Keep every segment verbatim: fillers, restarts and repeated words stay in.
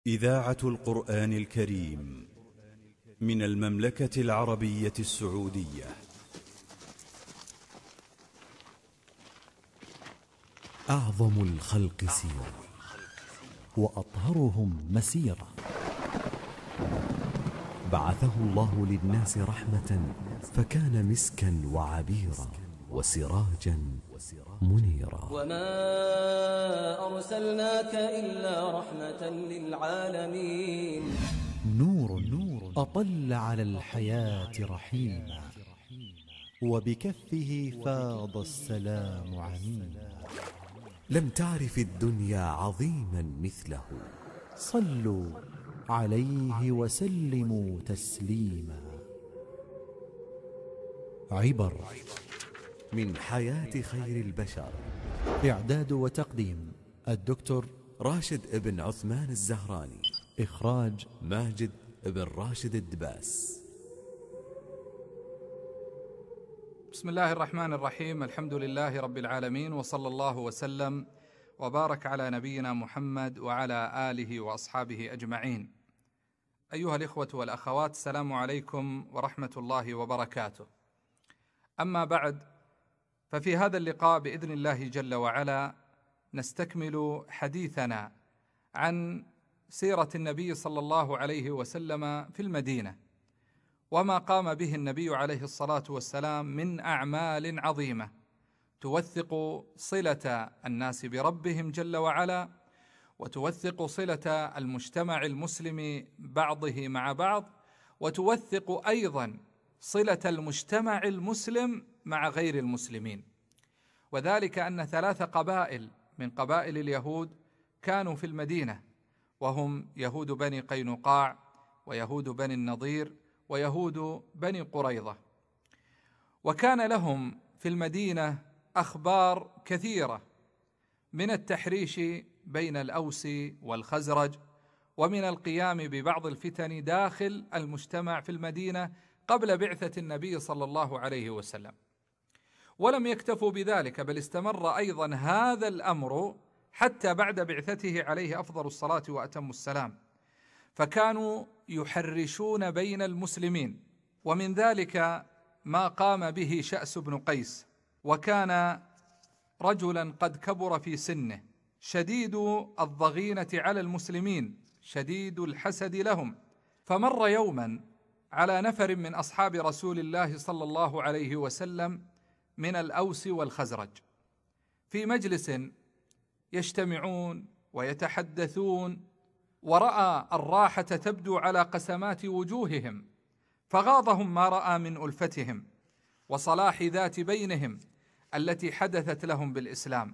إذاعة القرآن الكريم من المملكة العربية السعودية. أعظم الخلق سيرة وأطهرهم مسيرة، بعثه الله للناس رحمة فكان مسكا وعبيرا وسراجا منيرا. وما أرسلناك إلا رحمة للعالمين. نور نور أطل على الحياة رحيما، وبكفه فاض السلام عميما. لم تعرف الدنيا عظيما مثله، صلوا عليه وسلموا تسليما. عبر من حياة خير البشر، إعداد وتقديم الدكتور راشد ابن عثمان الزهراني، إخراج ماجد ابن راشد الدباس. بسم الله الرحمن الرحيم. الحمد لله رب العالمين، وصلى الله وسلم وبارك على نبينا محمد وعلى آله وأصحابه أجمعين. أيها الإخوة والأخوات، السلام عليكم ورحمة الله وبركاته. أما بعد، ففي هذا اللقاء بإذن الله جل وعلا نستكمل حديثنا عن سيرة النبي صلى الله عليه وسلم في المدينة، وما قام به النبي عليه الصلاة والسلام من أعمال عظيمة توثق صلة الناس بربهم جل وعلا، وتوثق صلة المجتمع المسلم بعضه مع بعض، وتوثق أيضا صلة المجتمع المسلم مع غير المسلمين. وذلك أن ثلاث قبائل من قبائل اليهود كانوا في المدينة، وهم يهود بني قينقاع ويهود بني النضير ويهود بني قريظة. وكان لهم في المدينة أخبار كثيرة من التحريش بين الأوس والخزرج، ومن القيام ببعض الفتن داخل المجتمع في المدينة قبل بعثة النبي صلى الله عليه وسلم. ولم يكتفوا بذلك، بل استمر أيضا هذا الأمر حتى بعد بعثته عليه أفضل الصلاة وأتم السلام، فكانوا يحرشون بين المسلمين. ومن ذلك ما قام به شأس بن قيس، وكان رجلا قد كبر في سنه، شديد الضغينة على المسلمين، شديد الحسد لهم. فمر يوما على نفر من أصحاب رسول الله صلى الله عليه وسلم من الأوس والخزرج في مجلس يجتمعون ويتحدثون، ورأى الراحة تبدو على قسمات وجوههم، فغاضهم ما رأى من ألفتهم وصلاح ذات بينهم التي حدثت لهم بالإسلام.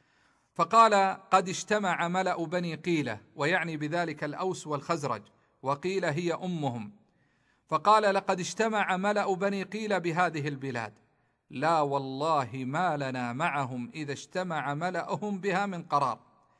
فقال: قد اجتمع ملأ بني قيلة، ويعني بذلك الأوس والخزرج، وقيل هي أمهم. فقال: لقد اجتمع ملأ بني قيلة بهذه البلاد، لا والله ما لنا معهم إذا اجتمع ملأهم بها من قرار.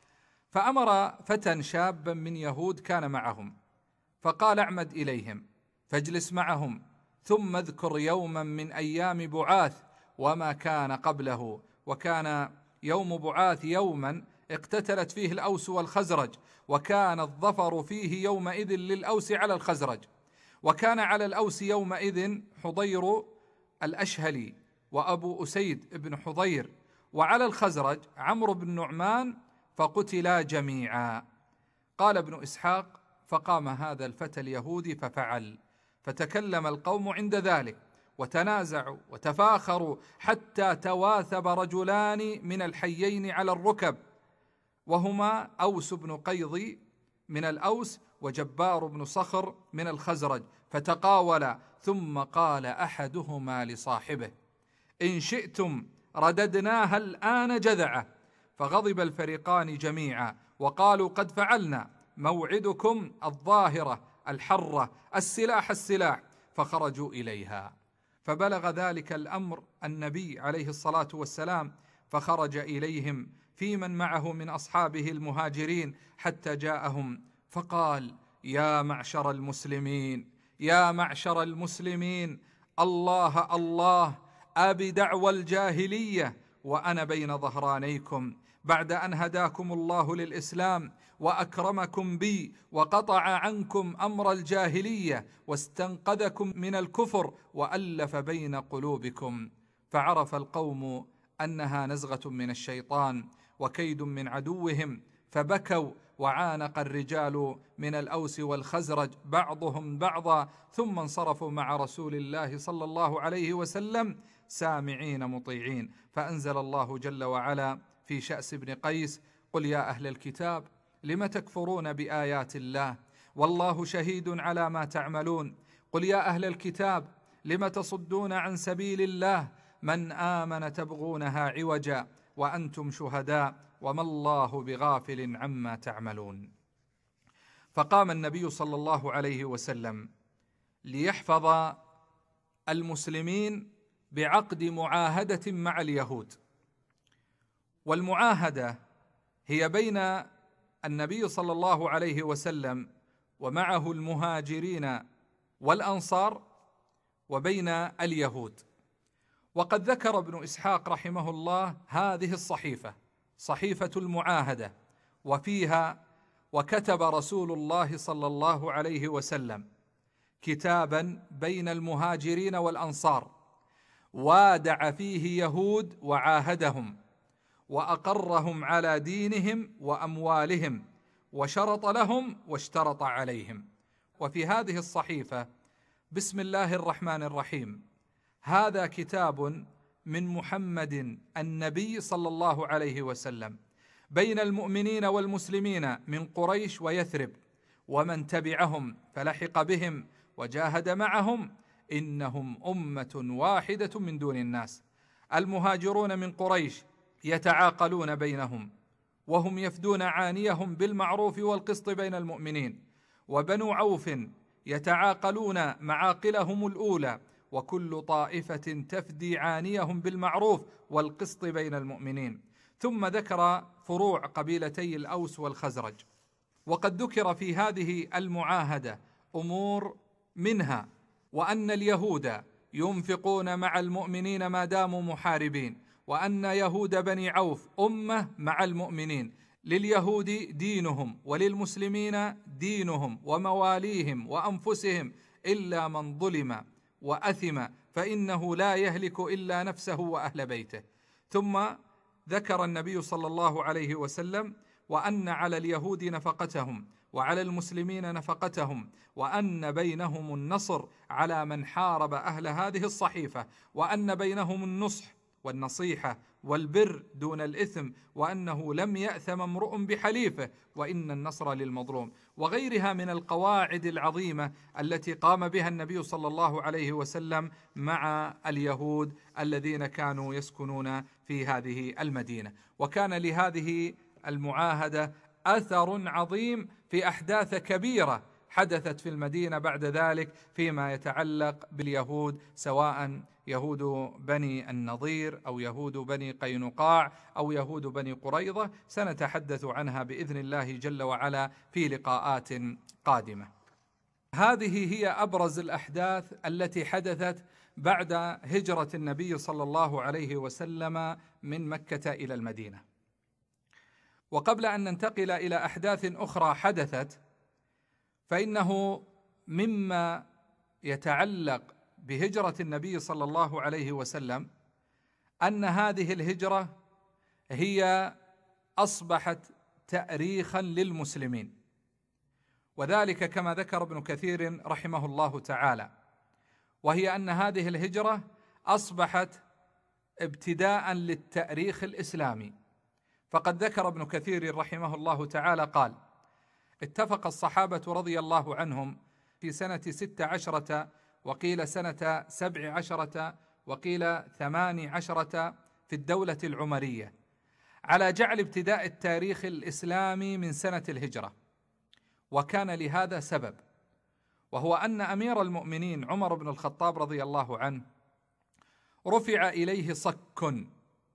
فأمر فتى شابا من يهود كان معهم، فقال: اعمد إليهم فاجلس معهم، ثم اذكر يوما من أيام بعاث وما كان قبله. وكان يوم بعاث يوما اقتتلت فيه الأوس والخزرج، وكان الظفر فيه يومئذ للأوس على الخزرج، وكان على الأوس يومئذ حضير الأشهلي وأبو أسيد بن حضير، وعلى الخزرج عمرو بن نعمان، فقتلا جميعا. قال ابن إسحاق: فقام هذا الفتى اليهودي ففعل، فتكلم القوم عند ذلك وتنازعوا وتفاخروا حتى تواثب رجلان من الحيين على الركب، وهما أوس بن قيضي من الأوس وجبار بن صخر من الخزرج، فتقاولا. ثم قال أحدهما لصاحبه: إن شئتم رددناها الآن جذعة. فغضب الفريقان جميعا وقالوا: قد فعلنا، موعدكم الظاهرة الحرة، السلاح السلاح. فخرجوا إليها، فبلغ ذلك الأمر النبي عليه الصلاة والسلام، فخرج إليهم في من معه من أصحابه المهاجرين حتى جاءهم، فقال: يا معشر المسلمين، يا معشر المسلمين، الله الله، أبي دعوى الجاهلية وأنا بين ظهرانيكم، بعد أن هداكم الله للإسلام وأكرمكم بي وقطع عنكم أمر الجاهلية واستنقذكم من الكفر وألف بين قلوبكم، فعرف القوم أنها نزغة من الشيطان وكيد من عدوهم، فبكوا، وعانق الرجال من الأوس والخزرج بعضهم بعضا، ثم انصرفوا مع رسول الله صلى الله عليه وسلم سامعين مطيعين، فأنزل الله جل وعلا في شأس بن قيس: قل يا أهل الكتاب لم تكفرون بآيات الله والله شهيد على ما تعملون. قل يا أهل الكتاب لم تصدون عن سبيل الله من آمن تبغونها عوجا وأنتم شهداء وما الله بغافل عما تعملون. فقام النبي صلى الله عليه وسلم ليحفظ المسلمين بعقد معاهدة مع اليهود، والمعاهدة هي بين النبي صلى الله عليه وسلم ومعه المهاجرين والأنصار وبين اليهود. وقد ذكر ابن إسحاق رحمه الله هذه الصحيفة، صحيفة المعاهدة، وفيها: وكتب رسول الله صلى الله عليه وسلم كتابا بين المهاجرين والأنصار وادع فيه يهود وعاهدهم وأقرهم على دينهم وأموالهم وشرط لهم واشترط عليهم. وفي هذه الصحيفة: بسم الله الرحمن الرحيم، هذا كتاب من محمد النبي صلى الله عليه وسلم بين المؤمنين والمسلمين من قريش ويثرب ومن تبعهم فلحق بهم وجاهد معهم، إنهم أمة واحدة من دون الناس. المهاجرون من قريش يتعاقلون بينهم وهم يفدون عانيهم بالمعروف والقسط بين المؤمنين، وبنو عوف يتعاقلون معاقلهم الأولى، وكل طائفة تفدي عانيهم بالمعروف والقسط بين المؤمنين. ثم ذكر فروع قبيلتي الأوس والخزرج. وقد ذكر في هذه المعاهدة أمور منها: وأن اليهود ينفقون مع المؤمنين ما داموا محاربين، وأن يهود بني عوف أمة مع المؤمنين، لليهود دينهم وللمسلمين دينهم ومواليهم وأنفسهم، إلا من ظلم وأثم فإنه لا يهلك إلا نفسه وأهل بيته. ثم ذكر النبي صلى الله عليه وسلم: وأن على اليهود نفقتهم وعلى المسلمين نفقتهم، وأن بينهم النصر على من حارب أهل هذه الصحيفة، وأن بينهم النصح والنصيحة والبر دون الإثم، وأنه لم يأثم امرؤ بحليفه، وإن النصر للمظلوم، وغيرها من القواعد العظيمة التي قام بها النبي صلى الله عليه وسلم مع اليهود الذين كانوا يسكنون في هذه المدينة. وكان لهذه المعاهدة أثر عظيم في أحداث كبيرة حدثت في المدينة بعد ذلك فيما يتعلق باليهود، سواء يهود بني النضير أو يهود بني قينقاع أو يهود بني قريظة، سنتحدث عنها بإذن الله جل وعلا في لقاءات قادمة. هذه هي أبرز الأحداث التي حدثت بعد هجرة النبي صلى الله عليه وسلم من مكة إلى المدينة. وقبل أن ننتقل إلى أحداث أخرى حدثت، فإنه مما يتعلق بهجرة النبي صلى الله عليه وسلم أن هذه الهجرة هي أصبحت تأريخا للمسلمين، وذلك كما ذكر ابن كثير رحمه الله تعالى، وهي أن هذه الهجرة أصبحت ابتداء للتأريخ الإسلامي. فقد ذكر ابن كثير رحمه الله تعالى قال: اتفق الصحابة رضي الله عنهم في سنة ست عشرة وقيل سنة سبع عشرة وقيل ثمان عشرة في الدولة العمرية على جعل ابتداء التاريخ الإسلامي من سنة الهجرة. وكان لهذا سبب، وهو أن أمير المؤمنين عمر بن الخطاب رضي الله عنه رفع إليه صك،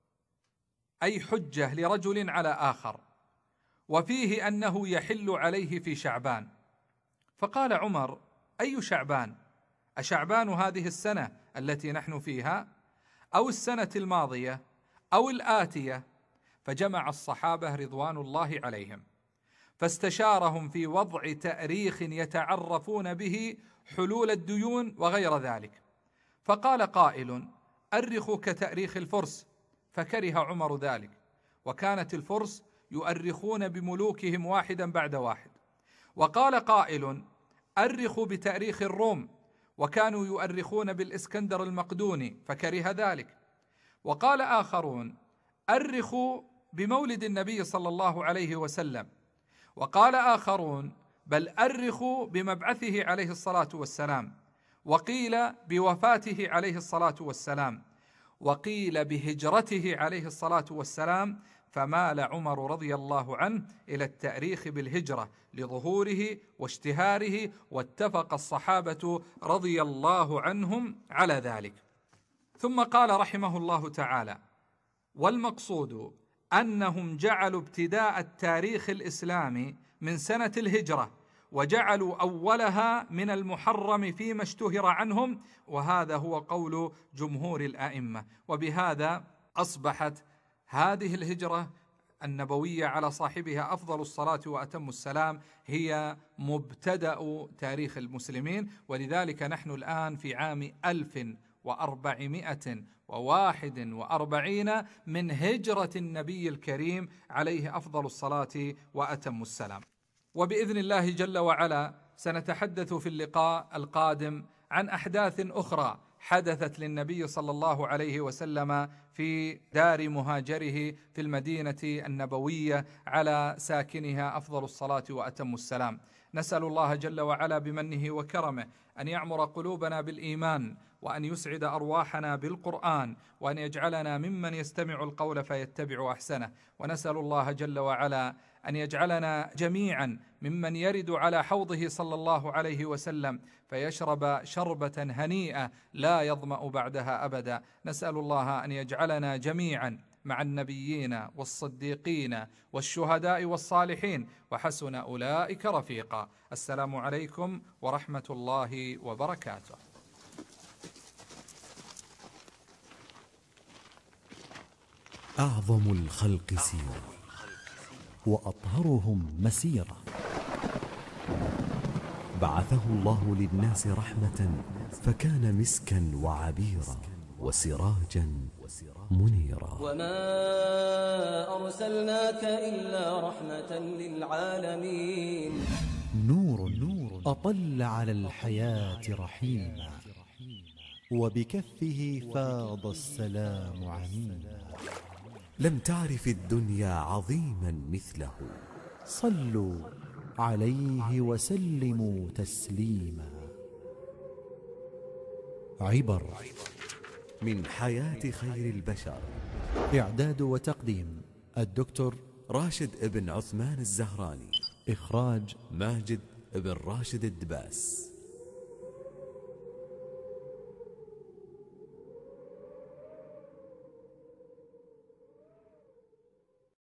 أي حجة لرجل على آخر، وفيه أنه يحل عليه في شعبان. فقال عمر: أي شعبان؟ أشعبان هذه السنة التي نحن فيها أو السنة الماضية أو الآتية؟ فجمع الصحابة رضوان الله عليهم فاستشارهم في وضع تأريخ يتعرفون به حلول الديون وغير ذلك، فقال قائل: أرخوا كتأريخ الفرس، فكره عمر ذلك، وكانت الفرس يؤرخون بملوكهم واحدا بعد واحد. وقال قائل: أرخوا بتأريخ الروم، وكانوا يؤرخون بالإسكندر المقدوني، فكره ذلك. وقال آخرون: أرخوا بمولد النبي صلى الله عليه وسلم. وقال آخرون: بل أرخوا بمبعثه عليه الصلاة والسلام. وقيل بوفاته عليه الصلاة والسلام. وقيل بهجرته عليه الصلاة والسلام، فمال عمر رضي الله عنه إلى التأريخ بالهجرة لظهوره واشتهاره، واتفق الصحابة رضي الله عنهم على ذلك. ثم قال رحمه الله تعالى: والمقصود أنهم جعلوا ابتداء التاريخ الإسلامي من سنة الهجرة، وجعلوا أولها من المحرم فيما اشتهر عنهم، وهذا هو قول جمهور الأئمة. وبهذا أصبحت هذه الهجرة النبوية على صاحبها أفضل الصلاة وأتم السلام هي مبتدأ تاريخ المسلمين. ولذلك نحن الآن في عام ألف وأربعمائة وواحد وأربعين من هجرة النبي الكريم عليه أفضل الصلاة وأتم السلام. وبإذن الله جل وعلا سنتحدث في اللقاء القادم عن أحداث أخرى حدثت للنبي صلى الله عليه وسلم في دار مهاجره في المدينة النبوية على ساكنها أفضل الصلاة وأتم السلام. نسأل الله جل وعلا بمنه وكرمه أن يعمر قلوبنا بالإيمان، وأن يسعد أرواحنا بالقرآن، وأن يجعلنا ممن يستمع القول فيتبع أحسنه. ونسأل الله جل وعلا أن يجعلنا جميعا ممن يرد على حوضه صلى الله عليه وسلم فيشرب شربة هنيئة لا يظمأ بعدها أبدا. نسأل الله أن يجعلنا جميعا مع النبيين والصديقين والشهداء والصالحين، وحسن أولئك رفيقا. السلام عليكم ورحمة الله وبركاته. أعظم الخلق سيرة وأطهرهم مسيرة، بعثه الله للناس رحمة فكان مسكا وعبيرا وسراجا منيرا. وما أرسلناك إلا رحمة للعالمين. نور نور أطل على الحياة رحيما، وبكفه فاض السلام عميما. لم تعرف الدنيا عظيما مثله، صلوا عليه وسلموا تسليما. عبر من حياة خير البشر. إعداد وتقديم الدكتور راشد ابن عثمان الزهراني. إخراج ماجد ابن راشد الدباس.